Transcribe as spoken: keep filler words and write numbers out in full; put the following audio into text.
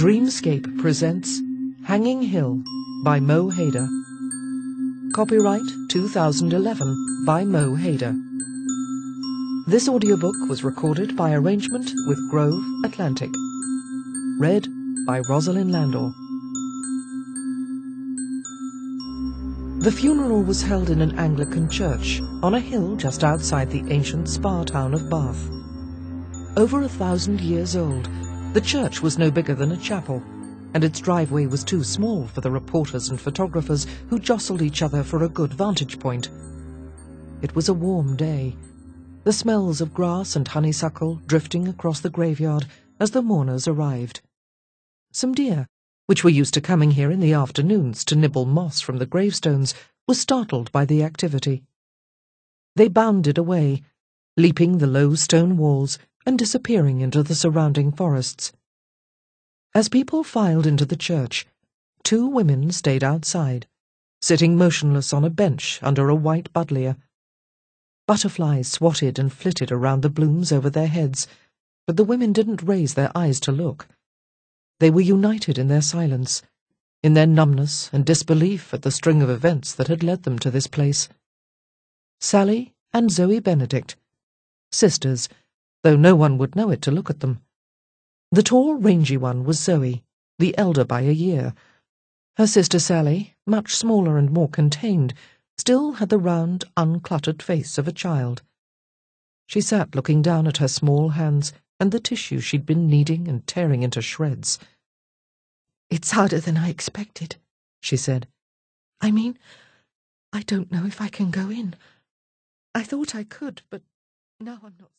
Dreamscape presents Hanging Hill by Mo Hayder. Copyright two thousand eleven by Mo Hayder. This audiobook was recorded by arrangement with Grove Atlantic. Read by Rosalind Landor. The funeral was held in an Anglican church on a hill just outside the ancient spa town of Bath. Over a thousand years old, the church was no bigger than a chapel, and its driveway was too small for the reporters and photographers who jostled each other for a good vantage point. It was a warm day, the smells of grass and honeysuckle drifting across the graveyard as the mourners arrived. Some deer, which were used to coming here in the afternoons to nibble moss from the gravestones, were startled by the activity. They bounded away, leaping the low stone walls and disappearing into the surrounding forests. As people filed into the church, two women stayed outside, sitting motionless on a bench under a white buddleia. Butterflies swatted and flitted around the blooms over their heads, but the women didn't raise their eyes to look. They were united in their silence, in their numbness and disbelief at the string of events that had led them to this place. Sally and Zoe Benedict, sisters, though no one would know it to look at them. The tall, rangy one was Zoe, the elder by a year. Her sister Sally, much smaller and more contained, still had the round, uncluttered face of a child. She sat looking down at her small hands and the tissue she'd been kneading and tearing into shreds. "It's harder than I expected," she said. "I mean, I don't know if I can go in. I thought I could, but now I'm not